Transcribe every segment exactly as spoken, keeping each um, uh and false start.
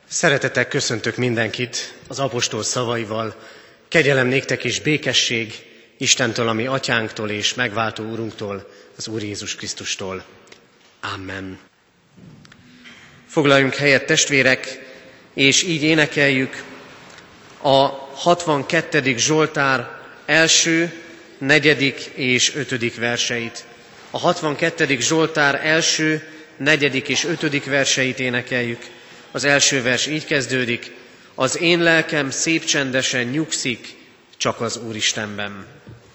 Szeretettel köszöntök mindenkit az apostol szavaival. Kegyelem néktek és békesség Istentől, ami atyánktól és megváltó úrunktól, az Úr Jézus Krisztustól. Amen. Foglaljunk helyet, testvérek, és így énekeljük a hatvankettedik Zsoltár első, negyedik és ötödik verseit. A hatvankettedik Zsoltár első, negyedik és ötödik verseit énekeljük. Az első vers így kezdődik: az én lelkem szép csendesen nyugszik csak az Úristenben.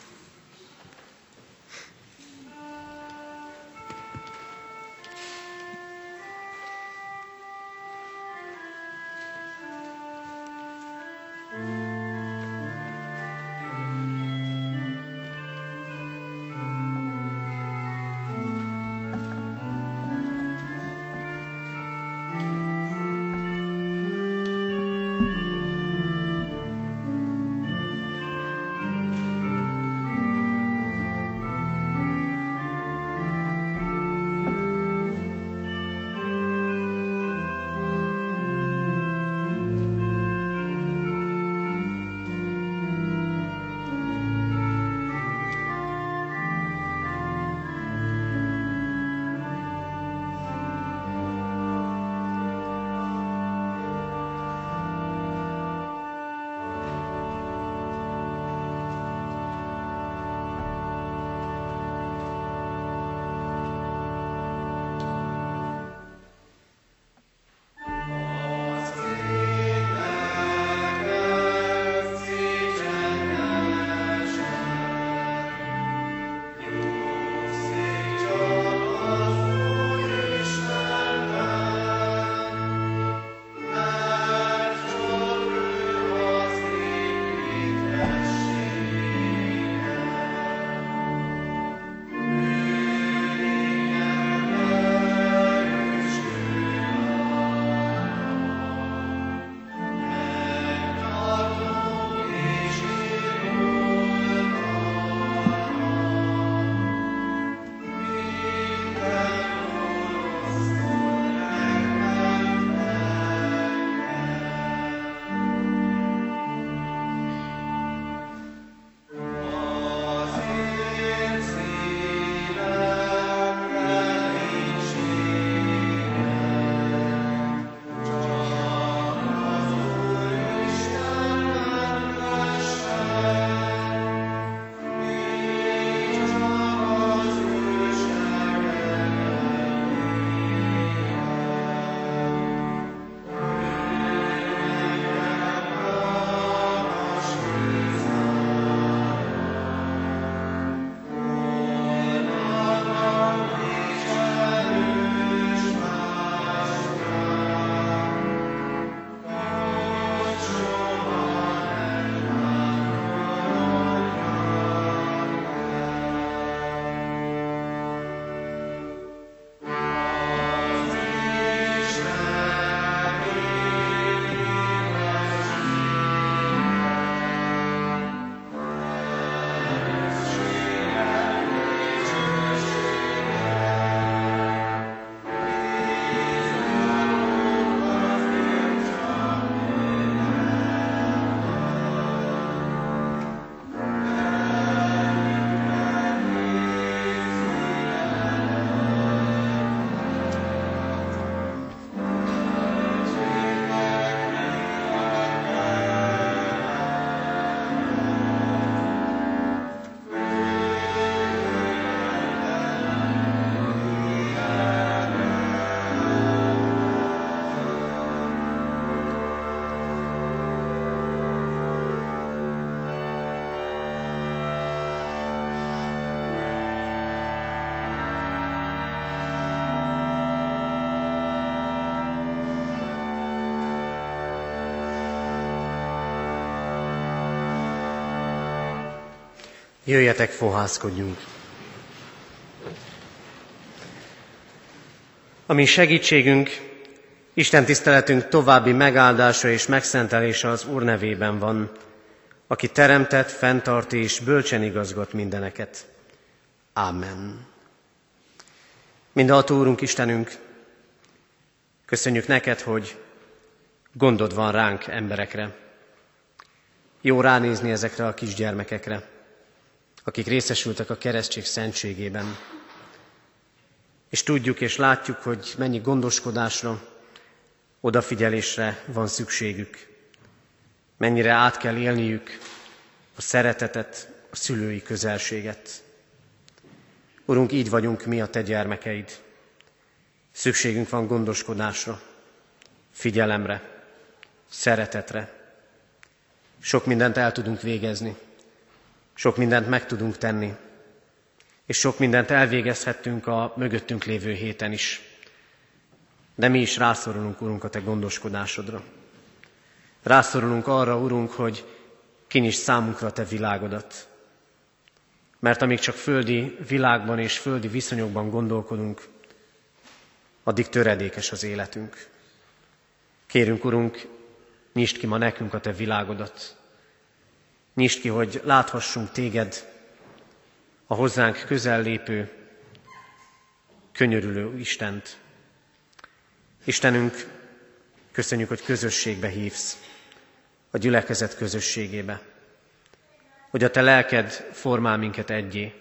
Jöjjetek, fohászkodjunk! A mi segítségünk, Isten tiszteletünk további megáldása és megszentelése az Úr nevében van, aki teremtett, fenntart és bölcsen igazgat mindeneket. Amen. Mindenható Úrunk, Istenünk, köszönjük neked, hogy Gondod van ránk, emberekre. Jó ránézni ezekre a kisgyermekekre, akik részesültek a keresztség szentségében. És tudjuk és látjuk, hogy mennyi gondoskodásra, odafigyelésre van szükségük. Mennyire át kell élniük a szeretetet, a szülői közelséget. Urunk, így vagyunk mi a Te gyermekeid. Szükségünk van gondoskodásra, figyelemre, szeretetre. Sok mindent el tudunk végezni, sok mindent meg tudunk tenni, és sok mindent elvégezhettünk a mögöttünk lévő héten is. De mi is rászorulunk, Urunk, a Te gondoskodásodra. Rászorulunk arra, Urunk, hogy kinyisd számunkra a Te világodat. Mert amíg csak földi világban és földi viszonyokban gondolkodunk, addig töredékes az életünk. Kérünk, Urunk, nyisd ki ma nekünk a Te világodat. Nyisd ki, hogy láthassunk Téged, a hozzánk közel lépő, könyörülő Istent. Istenünk, köszönjük, hogy közösségbe hívsz, a gyülekezet közösségébe, hogy a Te lelked formál minket egyé.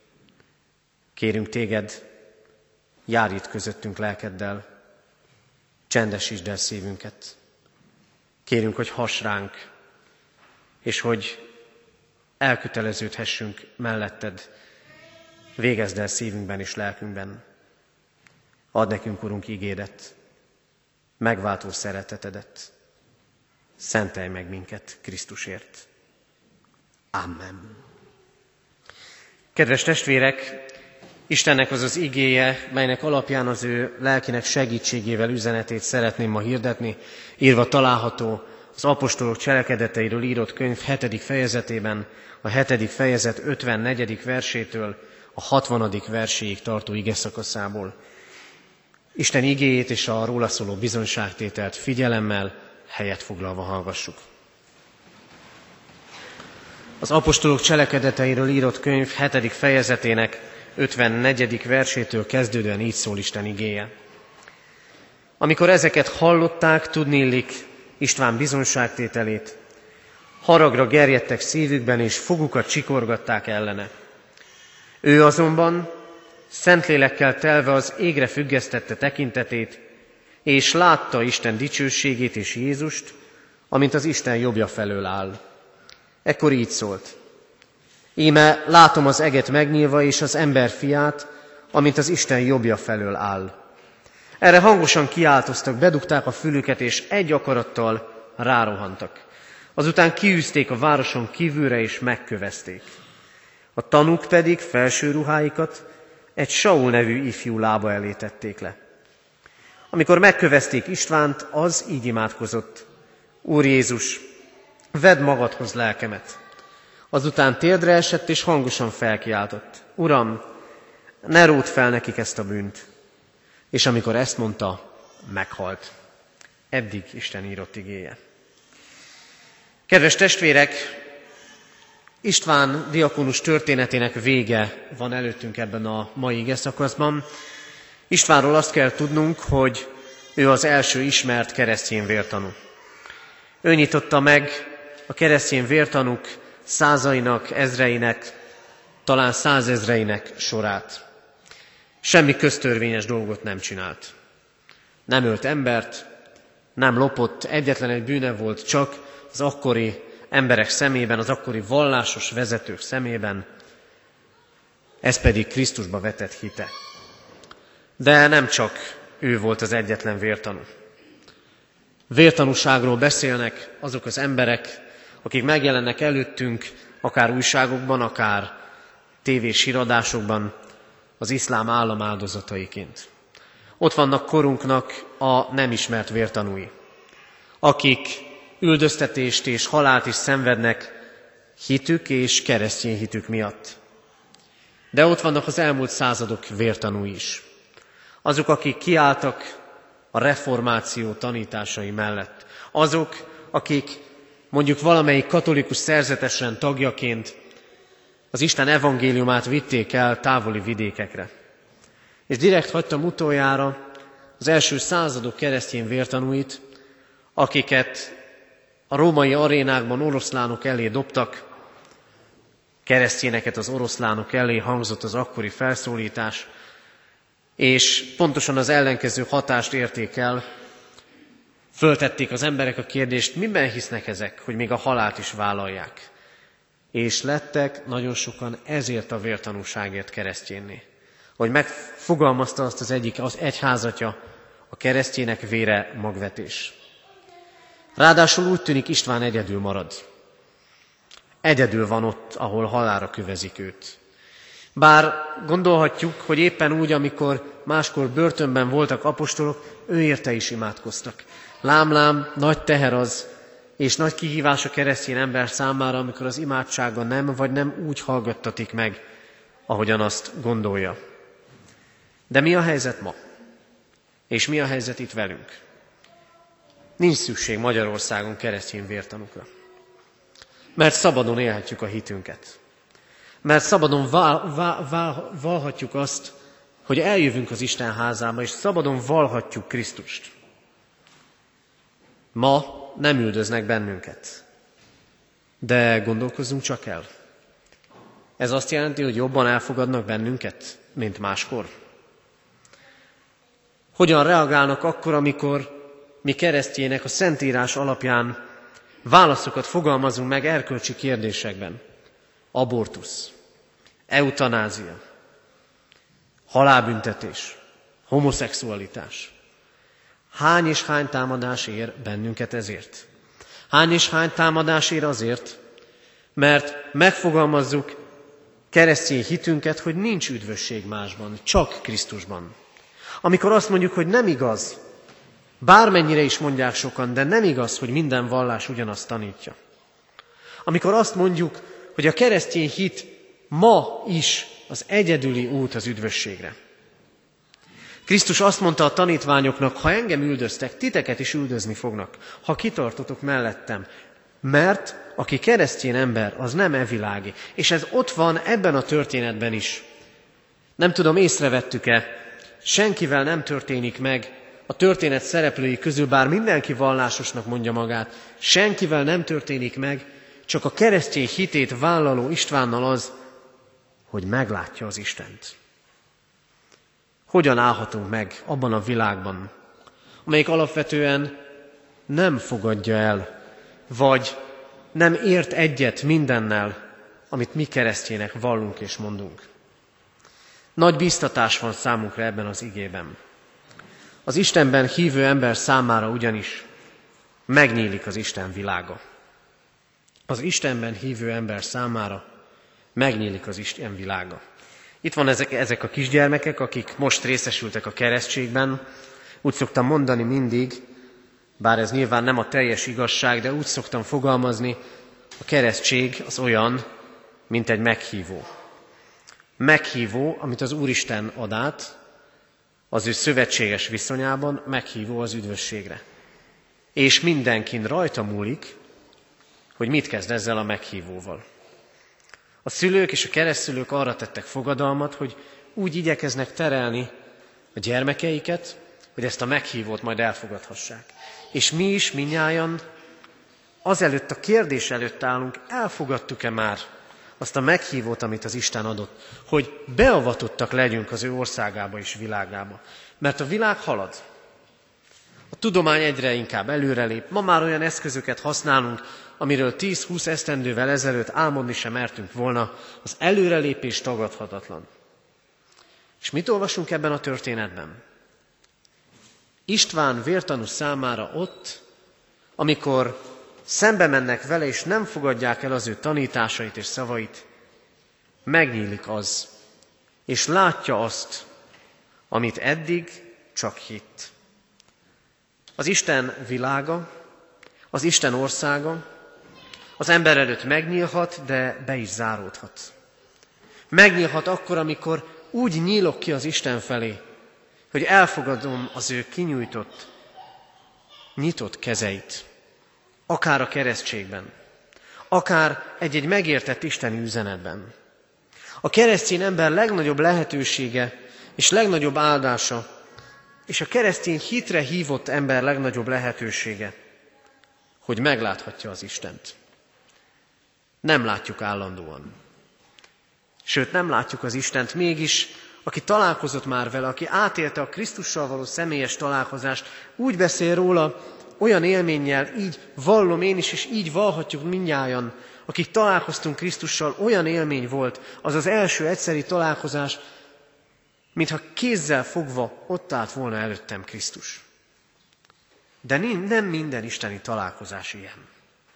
Kérünk Téged, járj itt közöttünk lelkeddel, csendesítsd el szívünket. Kérünk, hogy hass ránk, és hogy elköteleződhessünk melletted, végezd el szívünkben és lelkünkben. Add nekünk, Urunk, ígédet, megváltó szeretetedet. Szentelj meg minket Krisztusért. Amen. Kedves testvérek, Istennek az az igéje, melynek alapján az ő lelkinek segítségével üzenetét szeretném ma hirdetni, írva található az apostolok cselekedeteiről írott könyv hetedik fejezetében, a hetedik fejezet ötvennegyedik versétől a hatvanadik verséig tartó igeszakaszából. Isten igéjét és a róla szóló bizonyságtételt figyelemmel, helyet foglalva hallgassuk. Az apostolok cselekedeteiről írott könyv hetedik fejezetének ötvennegyedik versétől kezdődően így szól Isten igéje. Amikor ezeket hallották, tudniillik István bizonyságtételét, haragra gerjedtek szívükben, és fogukat csikorgatták ellene. Ő azonban Szentlélekkel telve az égre függesztette tekintetét, és látta Isten dicsőségét és Jézust, amint az Isten jobbja felől áll. Ekkor így szólt: íme látom az eget megnyílva, és az ember fiát, amint az Isten jobbja felől áll. Erre hangosan kiáltoztak, bedugták a fülüket, és egy akarattal rárohantak. Azután kiűzték a városon kívülre, és megkövezték. A tanúk pedig felső ruháikat egy Saul nevű ifjú lába elé tették le. Amikor megkövezték Istvánt, az így imádkozott: Úr Jézus, vedd magadhoz lelkemet. Azután térdre esett, és hangosan felkiáltott: Uram, ne ródd fel nekik ezt a bűnt. És amikor ezt mondta, meghalt. Eddig Isten írott igéje. Kedves testvérek, István diakonus történetének vége van előttünk ebben a mai igeszakaszban. Istvánról azt kell tudnunk, hogy ő az első ismert keresztény vértanú. Ő nyitotta meg a keresztény vértanúk százainak, ezreinek, talán százezreinek sorát. Semmi köztörvényes dolgot nem csinált. Nem ölt embert, nem lopott, egyetlen egy bűne volt csak az akkori emberek szemében, az akkori vallásos vezetők szemében, ez pedig Krisztusba vetett hite. De nem csak ő volt az egyetlen vértanú. Vértanúságról beszélnek azok az emberek, akik megjelennek előttünk, akár újságokban, akár tévés híradásokban, az iszlám állam áldozataiként. Ott vannak korunknak a nem ismert vértanúi, akik üldöztetést és halált is szenvednek hitük és keresztény hitük miatt. De ott vannak az elmúlt századok vértanúi is. Azok, akik kiálltak a reformáció tanításai mellett. Azok, akik mondjuk valamelyik katolikus szerzetesrend tagjaként az Isten evangéliumát vitték el távoli vidékekre. És direkt hagytam utoljára az első századok keresztény vértanúit, akiket a római arénákban oroszlánok elé dobtak, keresztényeket az oroszlánok elé, hangzott az akkori felszólítás, és pontosan az ellenkező hatást érték el. Föltették az emberek a kérdést, miben hisznek ezek, hogy még a halált is vállalják. És lettek nagyon sokan ezért a vértanúságért keresztjénné. Hogy megfogalmazta azt az egyik, az egyházatja, a keresztjének vére magvetés. Ráadásul úgy tűnik, István egyedül marad. Egyedül van ott, ahol halálra kövezik őt. Bár gondolhatjuk, hogy éppen úgy, amikor máskor börtönben voltak apostolok, ő érte is imádkoztak. Lám-lám, nagy teher az, és nagy kihívás a keresztény ember számára, amikor az imádsága nem, vagy nem úgy hallgattatik meg, ahogyan azt gondolja. De mi a helyzet ma? És mi a helyzet itt velünk? Nincs szükség Magyarországon keresztény vértanúkra. Mert szabadon élhetjük a hitünket. Mert szabadon vál, vál, vál, valhatjuk azt, hogy eljövünk az Isten házába, és szabadon valhatjuk Krisztust. Ma nem üldöznek bennünket. De gondolkozzunk csak el. Ez azt jelenti, hogy jobban elfogadnak bennünket, mint máskor. Hogyan reagálnak akkor, amikor mi keresztjének a Szentírás alapján válaszokat fogalmazunk meg erkölcsi kérdésekben? Abortusz, eutanázia, halálbüntetés, homoszexualitás. Hány és hány támadás ér bennünket ezért? Hány és hány támadás ér azért, mert megfogalmazzuk keresztény hitünket, hogy nincs üdvösség másban, csak Krisztusban. Amikor azt mondjuk, hogy nem igaz, bármennyire is mondják sokan, de nem igaz, hogy minden vallás ugyanazt tanítja. Amikor azt mondjuk, hogy a keresztény hit ma is az egyedüli út az üdvösségre. Krisztus azt mondta a tanítványoknak, ha engem üldöztek, titeket is üldözni fognak, ha kitartotok mellettem. Mert aki keresztény ember, az nem e világi. És ez ott van ebben a történetben is. Nem tudom, észrevettük-e, senkivel nem történik meg a történet szereplői közül, bár mindenki vallásosnak mondja magát, senkivel nem történik meg, csak a keresztény hitét vállaló Istvánnal az, hogy meglátja az Istent. Hogyan állhatunk meg abban a világban, amelyik alapvetően nem fogadja el, vagy nem ért egyet mindennel, amit mi keresztjének vallunk és mondunk. Nagy bíztatás van számunkra ebben az igében. Az Istenben hívő ember számára ugyanis megnyílik az Isten világa. Az Istenben hívő ember számára megnyílik az Isten világa. Itt van ezek, ezek a kisgyermekek, akik most részesültek a keresztségben. Úgy szoktam mondani mindig, bár ez nyilván nem a teljes igazság, de úgy szoktam fogalmazni, a keresztség az olyan, mint egy meghívó. Meghívó, amit az Úristen ad át, az ő szövetséges viszonyában, meghívó az üdvösségre. És mindenkin rajta múlik, hogy mit kezd ezzel a meghívóval. A szülők és a keresztszülők arra tettek fogadalmat, hogy úgy igyekeznek terelni a gyermekeiket, hogy ezt a meghívót majd elfogadhassák. És mi is, mindnyájan azelőtt a kérdés előtt állunk, elfogadtuk-e már azt a meghívót, amit az Isten adott, hogy beavatottak legyünk az ő országába és világába. Mert a világ halad. A tudomány egyre inkább előrelép. Ma már olyan eszközöket használunk, amiről tíz-húsz esztendővel ezelőtt álmodni sem mertünk volna, az előrelépés tagadhatatlan. És mit olvasunk ebben a történetben? István vértanú számára ott, amikor szembe mennek vele, és nem fogadják el az ő tanításait és szavait, megnyílik az, és látja azt, amit eddig csak hitt. Az Isten világa, az Isten országa az ember előtt megnyílhat, de be is záródhat. Megnyílhat akkor, amikor úgy nyílok ki az Isten felé, hogy elfogadom az ő kinyújtott, nyitott kezeit, akár a keresztségben, akár egy-egy megértett isteni üzenetben. A keresztény ember legnagyobb lehetősége és legnagyobb áldása, és a keresztény hitre hívott ember legnagyobb lehetősége hogy megláthatja az Istent. Nem látjuk állandóan. Sőt, nem látjuk az Istent, mégis, aki találkozott már vele, aki átélte a Krisztussal való személyes találkozást, úgy beszél róla, olyan élménnyel, így vallom én is, és így vallhatjuk mindnyájan, akik találkoztunk Krisztussal, olyan élmény volt az az első egyszeri találkozás, mintha kézzel fogva ott állt volna előttem Krisztus. De nem minden isteni találkozás ilyen.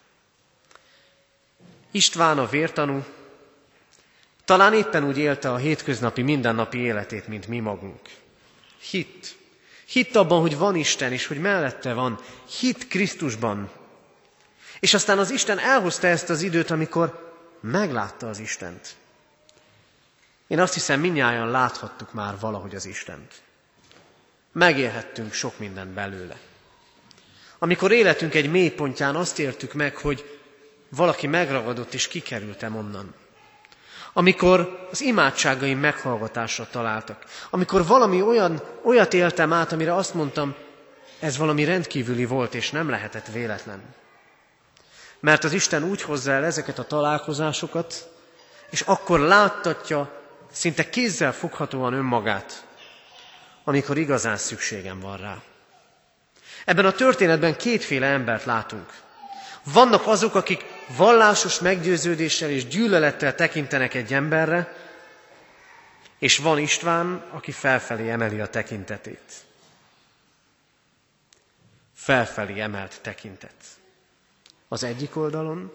István a vértanú talán éppen úgy élte a hétköznapi, mindennapi életét, mint mi magunk. Hitt. Hitt abban, hogy van Isten, és hogy mellette van. Hitt Krisztusban. És aztán az Isten elhozta ezt az időt, amikor meglátta az Istent. Én azt hiszem, mindnyájan láthattuk már valahogy az Istent. Megélhettünk sok mindent belőle. Amikor életünk egy mélypontján azt éltük meg, hogy valaki megragadott és kikerültem onnan. Amikor az imádságaim meghallgatásra találtak. Amikor valami olyan, olyat éltem át, amire azt mondtam, ez valami rendkívüli volt, és nem lehetett véletlen. Mert az Isten úgy hozza el ezeket a találkozásokat, és akkor láttatja szinte kézzel foghatóan önmagát, amikor igazán szükségem van rá. Ebben a történetben kétféle embert látunk. Vannak azok, akik vallásos meggyőződéssel és gyűlölettel tekintenek egy emberre, és van István, aki felfelé emeli a tekintetét. Felfelé emelt tekintet. Az egyik oldalon,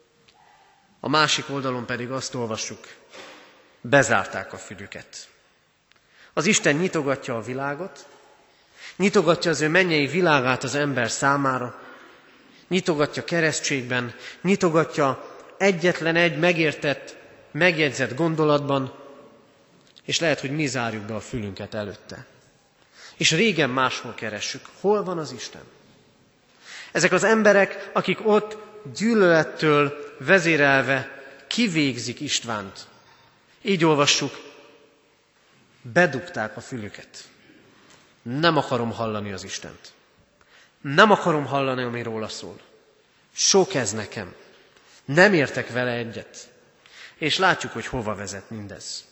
a másik oldalon pedig azt olvassuk, bezárták a fülüket. Az Isten nyitogatja a világot, nyitogatja az ő mennyei világát az ember számára, nyitogatja keresztségben, nyitogatja egyetlen egy megértett, megjegyzett gondolatban, és lehet, hogy mi zárjuk be a fülünket előtte. És régen máshol keressük. Hol van az Isten? Ezek az emberek, akik ott gyűlölettől vezérelve kivégzik Istvánt. Így olvassuk, bedugták a fülüket. Nem akarom hallani az Istent. Nem akarom hallani, ami róla szól. Sok ez nekem. Nem értek vele egyet. És látjuk, hogy hova vezet mindez.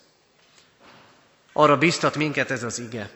Arra biztat minket ez az ige.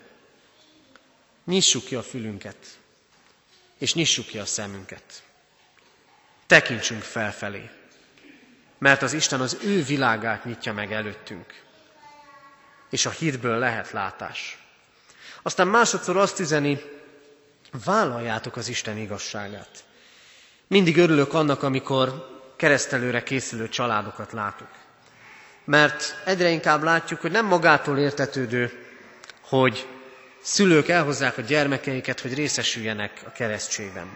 Nyissuk ki a fülünket, és nyissuk ki a szemünket. Tekintsünk felfelé, mert az Isten az ő világát nyitja meg előttünk. És a hitből lehet látás. Aztán másodszor azt üzeni, vállaljátok az Isten igazságát. Mindig örülök annak, amikor keresztelőre készülő családokat látok. Mert egyre inkább látjuk, hogy nem magától értetődő, hogy szülők elhozzák a gyermekeiket, hogy részesüljenek a keresztségben.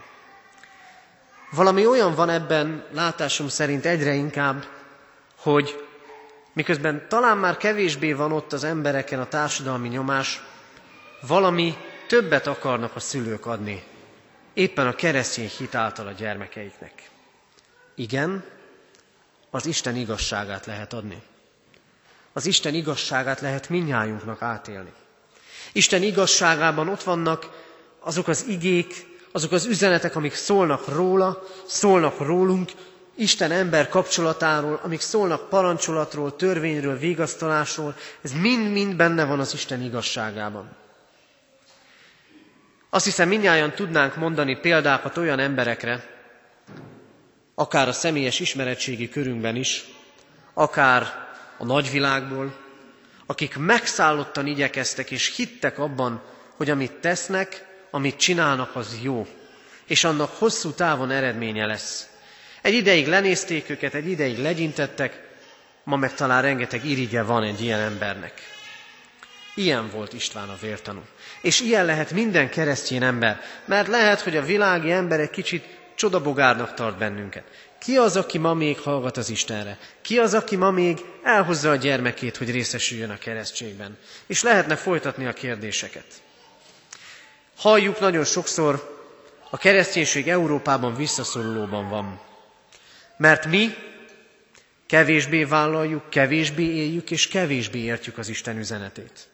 Valami olyan van ebben, látásom szerint egyre inkább, hogy miközben talán már kevésbé van ott az embereken a társadalmi nyomás, valami többet akarnak a szülők adni, éppen a keresztény hit által a gyermekeiknek. Igen, az Isten igazságát lehet adni. Az Isten igazságát lehet mindnyájunknak átélni. Isten igazságában ott vannak azok az igék, azok az üzenetek, amik szólnak róla, szólnak rólunk, Isten-ember kapcsolatáról, amik szólnak parancsolatról, törvényről, vigasztalásról, ez mind-mind benne van az Isten igazságában. Azt hiszem, mindnyájan tudnánk mondani példákat olyan emberekre, akár a személyes ismeretségi körünkben is, akár a nagyvilágból, akik megszállottan igyekeztek és hittek abban, hogy amit tesznek, amit csinálnak, az jó, és annak hosszú távon eredménye lesz. Egy ideig lenézték őket, egy ideig legyintettek, ma meg talán rengeteg irigye van egy ilyen embernek. Ilyen volt István a vértanú. És ilyen lehet minden keresztény ember, mert lehet, hogy a világi ember egy kicsit csodabogárnak tart bennünket. Ki az, aki ma még hallgat az Istenre? Ki az, aki ma még elhozza a gyermekét, hogy részesüljön a keresztségben? És lehetne folytatni a kérdéseket. Halljuk nagyon sokszor, a kereszténység Európában visszaszorulóban van. Mert mi kevésbé vállaljuk, kevésbé éljük, és kevésbé értjük az Isten üzenetét.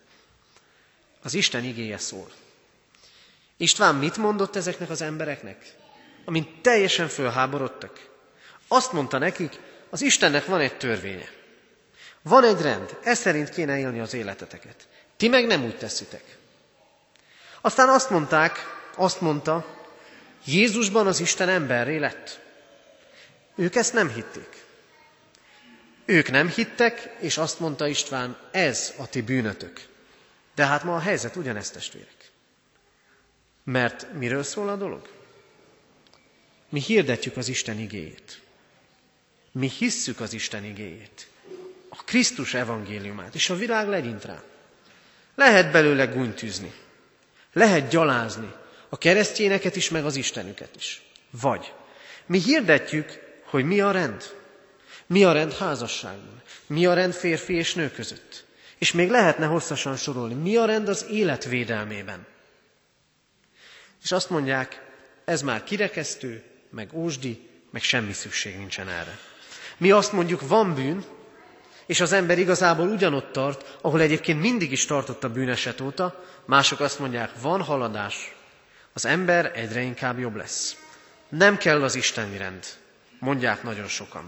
Az Isten igéje szól. István mit mondott ezeknek az embereknek? amint teljesen fölháborodtak. Azt mondta nekik, az Istennek van egy törvénye. Van egy rend, ez szerint kéne élni az életeteket. Ti meg nem úgy teszitek. Aztán azt mondták, azt mondta, Jézusban az Isten emberré lett. Ők ezt nem hitték. Ők nem hittek, és azt mondta István, ez a ti bűnötök. De hát ma a helyzet ugyanez, testvérek. Mert miről szól a dolog? Mi hirdetjük az Isten igéjét. Mi hisszük az Isten igéjét. A Krisztus evangéliumát, és a világ legyint rá. Lehet belőle gúnytűzni. Lehet gyalázni a keresztényeket is, meg az Istenüket is. Vagy mi hirdetjük, hogy mi a rend. Mi a rend házasságban. Mi a rend férfi és nő között. És még lehetne hosszasan sorolni. Mi a rend az élet védelmében. És azt mondják, ez már kirekesztő, meg ósdi, meg semmi szükség nincsen erre. Mi azt mondjuk, van bűn, és az ember igazából ugyanott tart, ahol egyébként mindig is tartott a bűneset óta, mások azt mondják, van haladás, az ember egyre inkább jobb lesz. Nem kell az isteni rend, mondják nagyon sokan.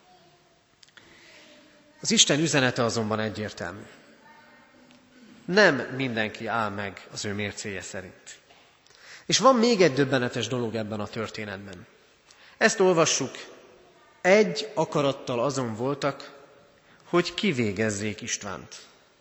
Az Isten üzenete azonban egyértelmű. Nem mindenki áll meg az ő mércéje szerint. És van még egy döbbenetes dolog ebben a történetben. Ezt olvassuk, egy akarattal azon voltak, hogy kivégezzék Istvánt.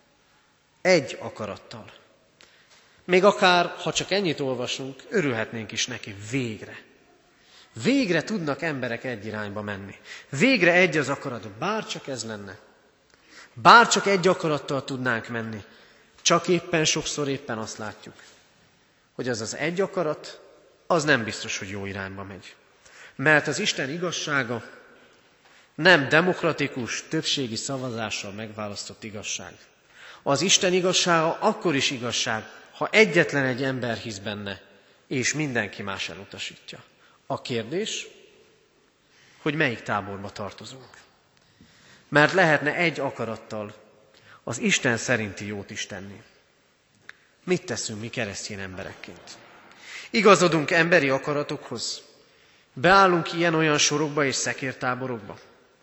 Egy akarattal. Még akár, ha csak ennyit olvasunk, örülhetnénk is neki végre. Végre tudnak emberek egy irányba menni. Végre egy az akarat, bárcsak ez lenne. Bárcsak egy akarattal tudnánk menni. Csak éppen sokszor éppen azt látjuk, hogy az az egy akarat, az nem biztos, hogy jó irányba megy. Mert az Isten igazsága nem demokratikus, többségi szavazással megválasztott igazság. Az Isten igazsága akkor is igazság, ha egyetlen egy ember hisz benne, és mindenki más elutasítja. A kérdés, hogy melyik táborba tartozunk. Mert lehetne egy akarattal az Isten szerinti jót is tenni. Mit teszünk mi keresztény emberekként? Igazodunk emberi akaratokhoz? Beállunk ilyen-olyan sorokba és szekértáborokba?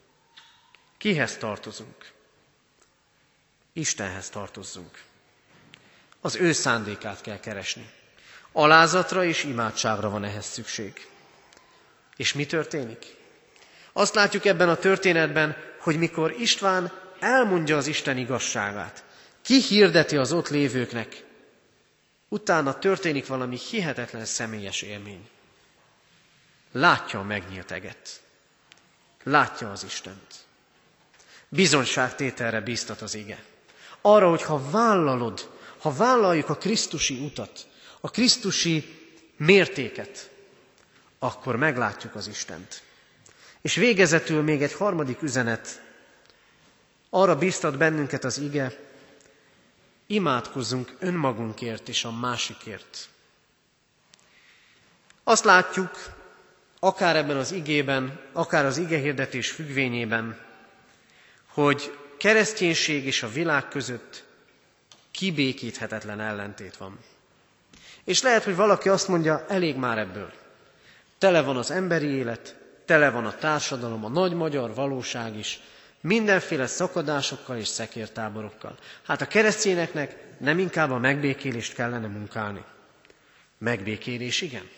Kihez tartozunk? Istenhez tartozzunk. Az ő szándékát kell keresni. Alázatra és imádságra van ehhez szükség. És mi történik? Azt látjuk ebben a történetben, hogy mikor István elmondja az Isten igazságát, kihirdeti az ott lévőknek, utána történik valami hihetetlen személyes élmény. Látja a megnyílt eget. Látja az Istent. Bizonyságtételre bíztat az ige. Arra, hogy ha vállalod, ha vállaljuk a krisztusi utat, a krisztusi mértéket, akkor meglátjuk az Istent. És végezetül még egy harmadik üzenet. Arra bíztat bennünket az ige, imádkozzunk önmagunkért és a másikért. Azt látjuk, akár ebben az igében, akár az igehirdetés függvényében, hogy kereszténység és a világ között kibékíthetetlen ellentét van. És lehet, hogy valaki azt mondja, elég már ebből. Tele van az emberi élet, tele van a társadalom, a nagy magyar valóság is, mindenféle szakadásokkal és szekértáborokkal. Hát a keresztényeknek nem inkább a megbékélést kellene munkálni. Megbékélés, igen.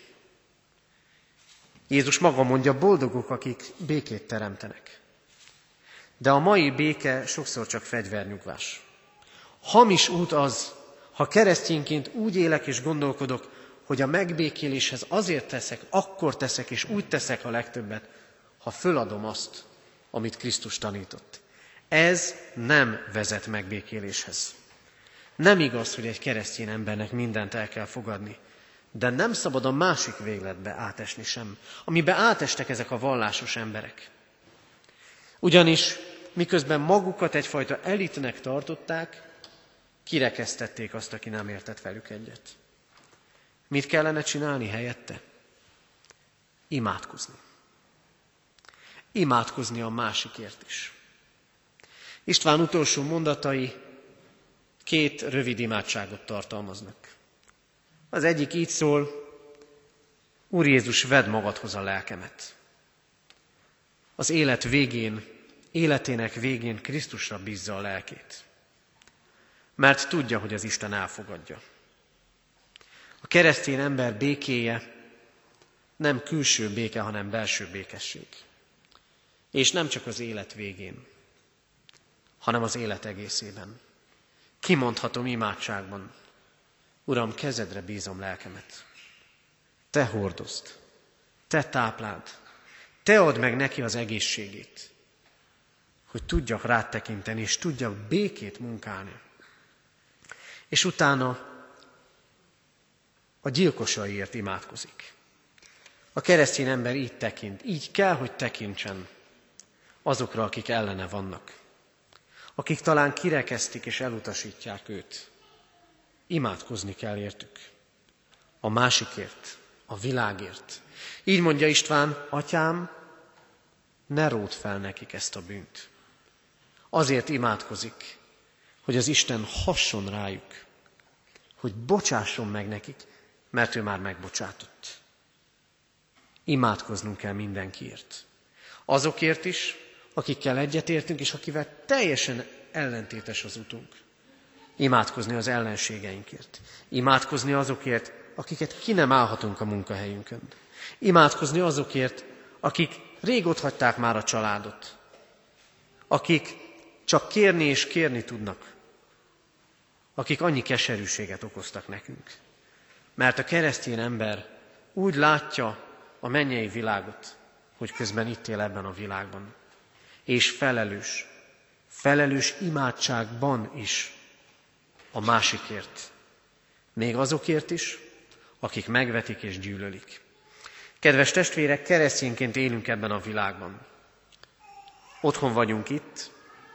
Jézus maga mondja, boldogok, akik békét teremtenek. De a mai béke sokszor csak fegyvernyugvás. Hamis út az, ha keresztényként úgy élek és gondolkodok, hogy a megbékéléshez azért teszek, akkor teszek és úgy teszek a legtöbbet, ha föladom azt, amit Krisztus tanított. Ez nem vezet megbékéléshez. Nem igaz, hogy egy keresztény embernek mindent el kell fogadni, de nem szabad a másik végletbe átesni sem, amiben átestek ezek a vallásos emberek. Ugyanis miközben magukat egyfajta elitnek tartották, kirekesztették azt, aki nem értett velük egyet. Mit kellene csinálni helyette? Imádkozni. Imádkozni a másikért is. István utolsó mondatai két rövid imádságot tartalmaznak. Az egyik így szól, Úr Jézus, vedd magadhoz a lelkemet. Az élet végén, életének végén Krisztusra bízza a lelkét. Mert tudja, hogy az Isten elfogadja. A keresztény ember békéje nem külső béke, hanem belső békesség. És nem csak az élet végén, hanem az élet egészében. Kimondhatom imádságban: Uram, kezedre bízom lelkemet. Te hordozd, te tápláld, te add meg neki az egészségét, hogy tudjak rád tekinteni, és tudjak békét munkálni. És utána a gyilkosaiért imádkozik. A keresztény ember így tekint, így kell, hogy tekintsen azokra, akik ellene vannak, akik talán kirekesztik és elutasítják őt. Imádkozni kell értük, a másikért, a világért. Így mondja István: Atyám, ne ródd fel nekik ezt a bűnt. Azért imádkozik, hogy az Isten hasson rájuk, hogy bocsásson meg nekik, mert ő már megbocsátott. Imádkoznunk kell mindenkiért. Azokért is, akikkel egyetértünk, és akivel teljesen ellentétes az utunk. Imádkozni az ellenségeinkért. Imádkozni azokért, akiket ki nem állhatunk a munkahelyünkön. Imádkozni azokért, akik rég otthagyták már a családot. Akik csak kérni és kérni tudnak. Akik annyi keserűséget okoztak nekünk. Mert a keresztény ember úgy látja a mennyei világot, hogy közben itt él ebben a világban. És felelős, felelős imádságban is a másikért. Még azokért is, akik megvetik és gyűlölik. Kedves testvérek, keresztényként élünk ebben a világban. Otthon vagyunk itt,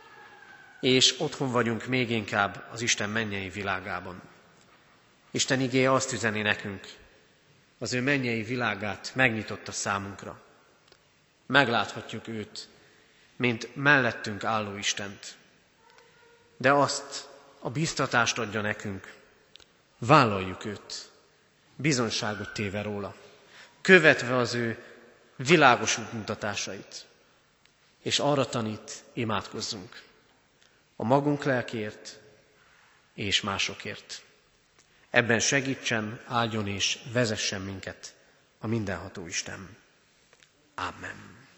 és otthon vagyunk még inkább az Isten mennyei világában. Isten igéje azt üzeni nekünk: az ő mennyei világát megnyitotta számunkra. Megláthatjuk őt, mint mellettünk álló Istent. De azt a biztatást adja nekünk: vállaljuk őt, bizonságot téve róla, követve az ő világos útmutatásait. És arra tanít: imádkozzunk a magunk lelkért és másokért. Ebben segítsen, áldjon és vezessen minket a mindenható Isten. Amen.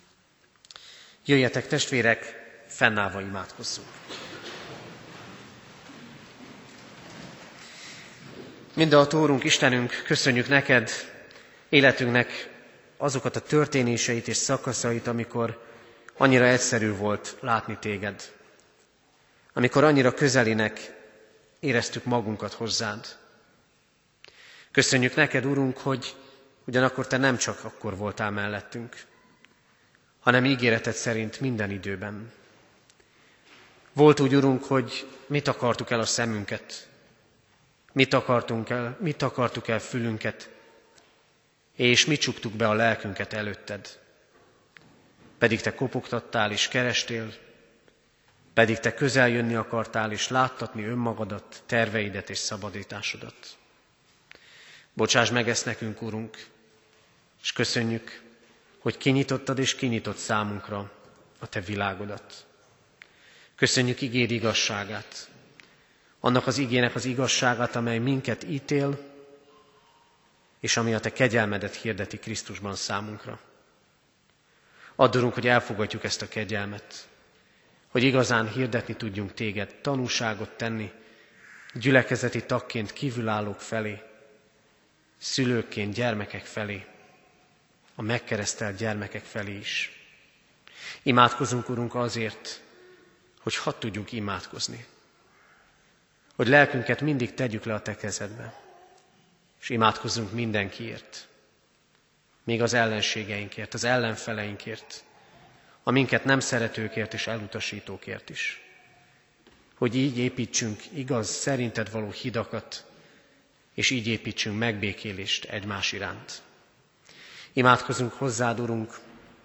Jöjjetek, testvérek, fennállva imádkozzunk. Mindenható Úrunk, Istenünk, köszönjük neked életünknek azokat a történéseit és szakaszait, amikor annyira egyszerű volt látni téged. Amikor annyira közelinek éreztük magunkat hozzád. Köszönjük neked, Urunk, hogy ugyanakkor te nem csak akkor voltál mellettünk, hanem ígéreted szerint minden időben. Volt úgy, Urunk, hogy mit akartuk el a szemünket, mit akartunk el, mit akartuk el fülünket, és mit csuktuk be a lelkünket előtted. Pedig te kopogtattál és kerestél, pedig te közel jönni akartál és láttatni önmagadat, terveidet és szabadításodat. Bocsáss meg ezt nekünk, Urunk, és köszönjük, hogy kinyitottad és kinyitott számunkra a te világodat. Köszönjük igéd igazságát, annak az igének az igazságát, amely minket ítél, és ami a te kegyelmedet hirdeti Krisztusban számunkra. Add, Urunk, hogy elfogadjuk ezt a kegyelmet, hogy igazán hirdetni tudjunk téged, tanúságot tenni, gyülekezeti tagként kívülállók felé, szülőkként gyermekek felé, a megkeresztelt gyermekek felé is. Imádkozunk, Urunk, azért, hogy hadd tudjunk imádkozni. Hogy lelkünket mindig tegyük le a te kezedbe, és imádkozzunk mindenkiért, még az ellenségeinkért, az ellenfeleinkért, a minket nem szeretőkért és elutasítókért is. Hogy így építsünk igaz, szerinted való hidakat, és így építsünk megbékélést egymás iránt. Imádkozunk hozzád, Urunk,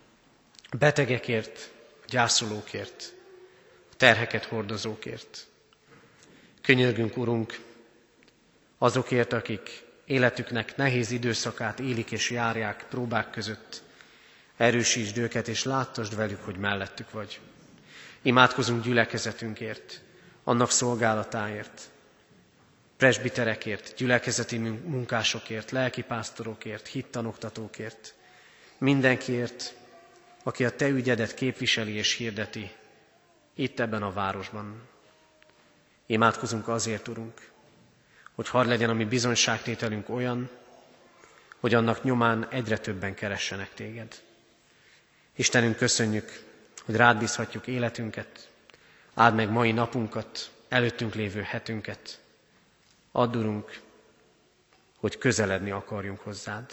betegekért, gyászolókért, terheket hordozókért. Könyörgünk, Urunk, azokért, akik életüknek nehéz időszakát élik és járják próbák között. Erősítsd őket, és láttasd velük, hogy mellettük vagy. Imádkozunk gyülekezetünkért, annak szolgálatáért, presbiterekért, gyülekezeti munkásokért, lelkipásztorokért, hittanoktatókért, mindenkiért, aki a te ügyedet képviseli és hirdeti itt ebben a városban. Imádkozunk azért, Urunk, hogy hadd legyen a mi bizonyságtételünk olyan, hogy annak nyomán egyre többen keressenek téged. Istenünk, köszönjük, hogy rád bízhatjuk életünket, áld meg mai napunkat, előttünk lévő hetünket. Add, Urunk, hogy közeledni akarjunk hozzád.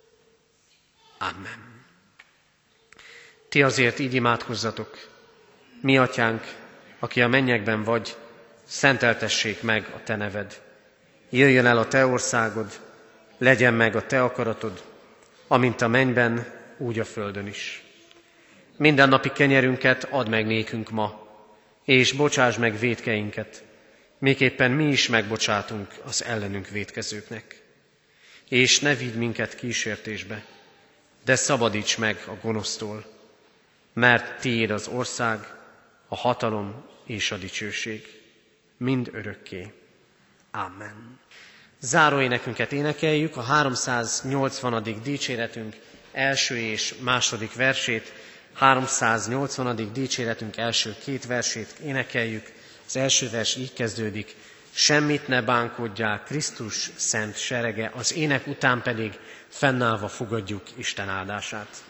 Amen. Ti azért így imádkozzatok: mi atyánk, aki a mennyekben vagy, szenteltessék meg a te neved. Jöjjön el a te országod, legyen meg a te akaratod, amint a mennyben, úgy a földön is. Mindennapi kenyerünket add meg nékünk ma, és bocsáss meg vétkeinket, miképpen mi is megbocsátunk az ellenünk vétkezőknek. És ne vigy minket kísértésbe, de szabadíts meg a gonosztól, mert tiéd az ország, a hatalom és a dicsőség, mind örökké. Amen. Záróénekünket énekeljük, a háromszáznyolcvanadik dicséretünk első és második versét, háromszáznyolcvanadik dicséretünk első két versét énekeljük. Az első vers így kezdődik: semmit ne bánkodjál, Krisztus szent serege, az ének után pedig fennállva fogadjuk Isten áldását.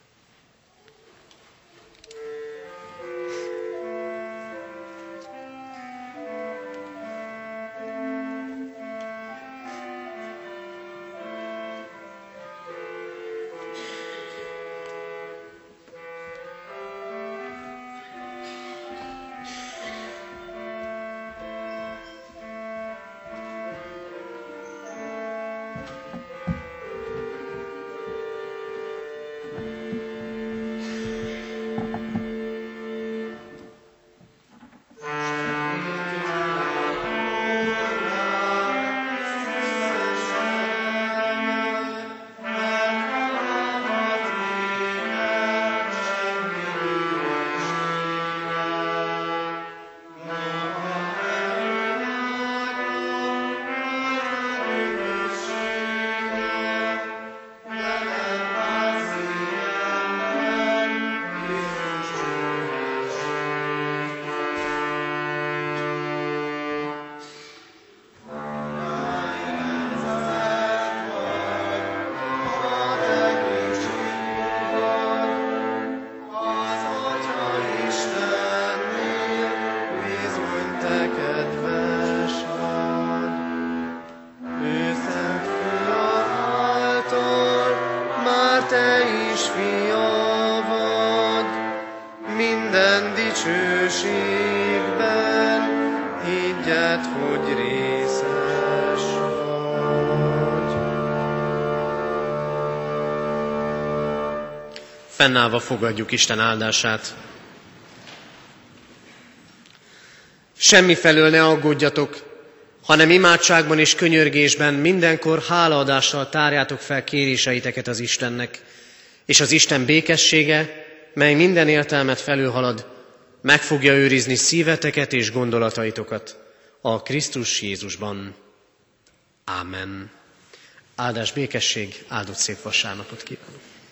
Fennállva fogadjuk Isten áldását. Semmifelől ne aggódjatok, hanem imádságban és könyörgésben mindenkor hálaadással tárjátok fel kéréseiteket az Istennek, és az Isten békessége, mely minden értelmet felülhalad, meg fogja őrizni szíveteket és gondolataitokat a Krisztus Jézusban. Ámen. Áldás, békesség, áldott szép vasárnapot kívánok!